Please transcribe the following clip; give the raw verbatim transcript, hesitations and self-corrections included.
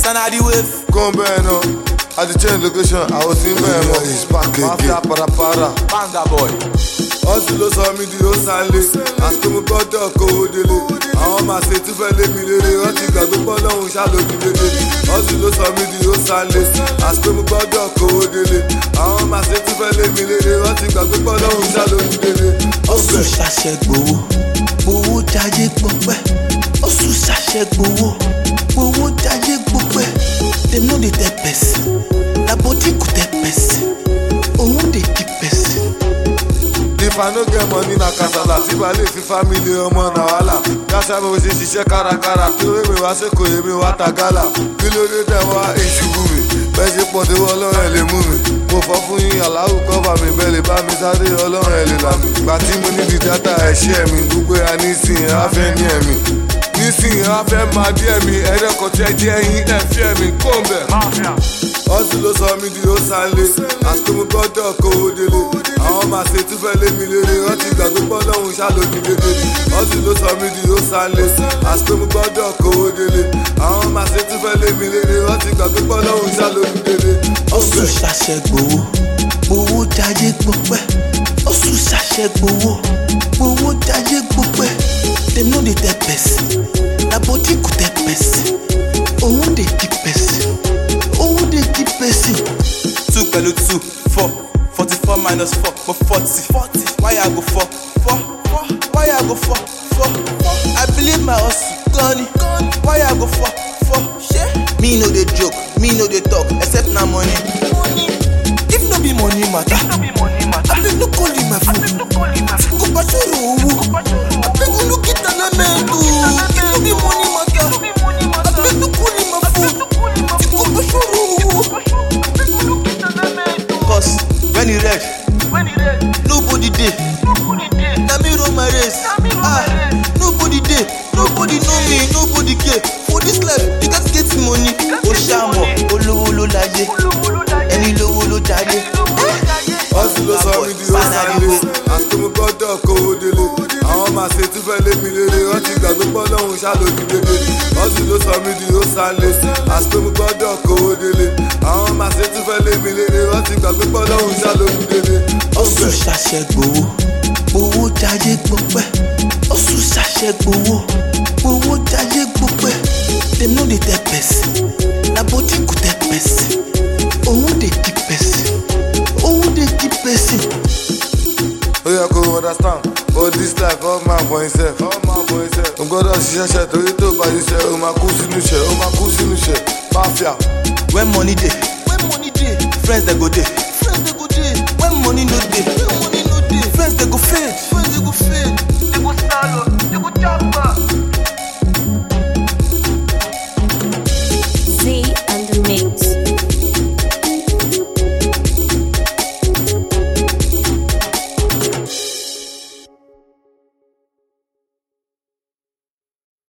na the wave. Come back now. I just change location. I was in there. He's back again. Mafia para para. Banga boy. Hustle ló sọ mí di ó sálé. Àsìkò mo gbọ́dọ̀ kówó délé. Àwọn máa ṣe tí fẹ́ lé mi léré. Wọ́n ti gbàgbé pọ́lọ́hún ṣàlójú dédé. Hustle ló sọ mí di ó sálé. Àsìkò mo gbọ́dọ̀ kówó délé. Àwọn máa ṣe tí fẹ́ lé mi léré. Wọ́n ti gbàgbé pọ́lọ́hún ṣàlójú dédé. Hustle ṣàṣẹ gbowó, gbowó jayé gbọpẹ́. Hustle ṣàṣẹ gbowó, gbowó jayé gbọpẹ́. Dem no dey tell person, na body go tell person. Òun dey keep person. If I no get money na kasala, tí bá lè fi family ọmọ na wàhálà. Yàtọ̀ mo ṣe ṣiṣẹ́ kárakára, kí ló mi wá sẹ́kọ̀ọ́ èmi wá ta gálà. Kí ló dé tẹ̀ wá ìṣubú mi? Bẹ́ẹ̀ ṣe pọ̀ tí wọ́n ọlọ́run ẹ̀ lè mú mi. Mo fọ́ fún yín aláwù kọ́fà mi, bẹ́ẹ̀ lè bá mi sáré ọlọ́run ẹ̀ lè là mí. Ìgbà tí mo ní di dátà ẹ̀ṣẹ́ mi, gbogbo ẹ̀ nísìnyí á fẹ́ ní ẹ̀mí. Nísìnyí á fẹ́ máa bí ẹ̀mí, ẹ̀rẹ́kọ̀ tí ẹ jẹ́ yín ẹ̀ fi ẹ̀mí kó ń bẹ̀. Hustle ló sọ mí di ó sálé, àsìkò mo gbọ́dọ̀ kówó délé. Àwọn máa ṣe tí fẹ́ lé mi léré, wọ́n ti gbàgbé pọ́lọ́hún ṣàlójú dédé. Hustle ló sọ mí di ó sálé, àsìkò mo gbọ́dọ̀ kówó délé. Àwọn máa ṣe tí fẹ́ lé mi léré, wọ́n ti gbàgbé pọ́lọ́hún ṣàlójú dédé. Hustle ṣàṣẹ gbowó, gbowó jayé gbọpẹ́. Hustle ṣàṣẹ gbowó, gbowó jayé gbọpẹ́. Dem no dey tell person, na body go tell person. Òun dey keep person, òun dey keep person. Two pẹ̀lú two, four. Forty-four minus four, mo forty. Forty. Why I go four? Four. Four. Why I go four? Four. Four. I believe my hustle, gunny. Why I go four? Four. Share. Me no dey joke, me no dey talk, except na money. Money. If no be money matter, if no be money matter, I beg no call in my phone. Go back to owó. I beg no get an amen. If no be money matter, I beg no call in my phone. Go back to owó. Cause when he red, nobody dey. Na me run my race. Ah, nobody dey, nobody know me, nobody care. For this life, you gats get money. O ṣàmọ̀, olówó ló láyé, ẹni lówó ló jayé. Hustle ló sọ mí di ó sálé, àsìkò mo gbọ́dọ̀ kówó délé. Àwọn máa ṣe tí fẹ́ lé mi léré, wọ́n ti gbàgbé pọ́lọ́hún ṣàlójú dédé. Hustle ló sọ mí di ó sálé, àsìkò mo gbọ́dọ̀ kówó délé. Àwọn máa ṣe tí fẹ́ lé mi léré, wọ́n ti gbàgbé pọ́lọ́hún ṣàlójú dédé. Hustle ṣàṣẹ gbowó, gbowó jayé gbọpẹ́. Hustle ṣàṣẹ gbowó, gbowó jayé gbọpẹ́. Dem no dey tell person, na body go tell person. Òun dey keep person, òun dey keep person. Ó yẹ kó understand, for this life all man for himself. All man for himself. O gbọ́dọ̀ ṣiṣẹ́ ṣe torí tó bá ṣiṣẹ́, o máa kú sínú iṣẹ́, o máa kú sínú iṣẹ́. Mafia. When money dey, when money dey, friends dey go dey, friends dey go dey.